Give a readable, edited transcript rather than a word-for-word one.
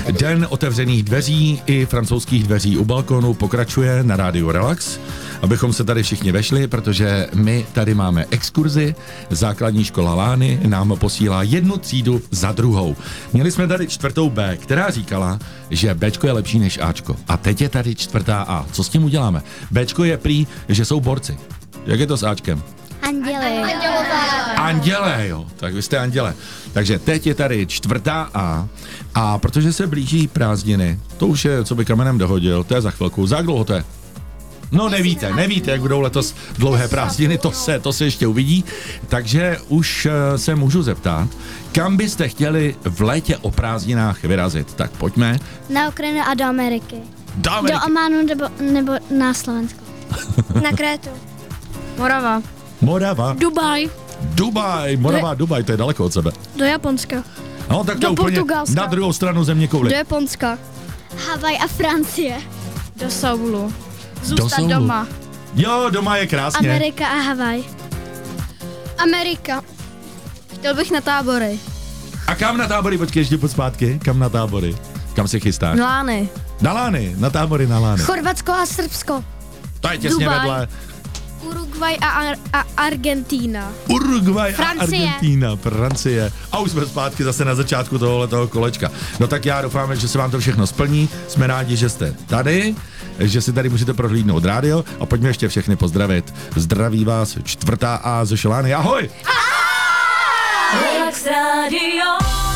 Den otevřených dveří i francouzských dveří u balkonu pokračuje na rádiu Relax, abychom se tady všichni vešli, protože my tady máme exkurzi. Základní škola Lány nám posílá jednu třídu za druhou. Měli jsme tady 4. B, která říkala, že Bčko je lepší než Ačko. A teď je tady 4. A. Co s tím uděláme? Bčko je prý, že jsou borci. Jak je to s Ačkem? Anděle, jo. Tak vy jste anděle. Takže teď je tady 4. A. A protože se blíží prázdniny, to už je, co by kamenem dohodil, to je za chvilku. За jak dlouho to je? No nevíte, jak budou letos dlouhé prázdniny, to se ještě uvidí. Takže už se můžu zeptat, kam byste chtěli v létě o prázdninách vyrazit? Tak pojďme. Na Ukrajinu a do Ameriky. Do Ománu nebo na Slovensko. Na Krétu. Morava. Dubaj, to je daleko od sebe. Do Japonska. No tak to úplně na druhou stranu země kouli. Do Japonska. Havaj a Francie. Do Soulu. Zůstat doma. Jo, doma je krásně. Amerika a Havaj. Amerika. Chtěl bych na tábory. A kam na tábory? Počkej, ještě pojď zpátky. Kam na tábory? Kam se chystáš? Lány. Na Lány, na tábory na Lány. Chorvatsko a Srbsko. To je těsně Dubaj. vedle. Uruguay a Argentína. Uruguay Francie. a Argentína, Francie. A už jsme zpátky zase na začátku tohoto kolečka. No tak já doufám, že se vám to všechno splní. Jsme rádi, že jste tady, že si tady můžete prohlídnout rádio a pojďme ještě všechny pozdravit. Zdraví vás 4. A ze Šelány. Ahoj! Relax Radio.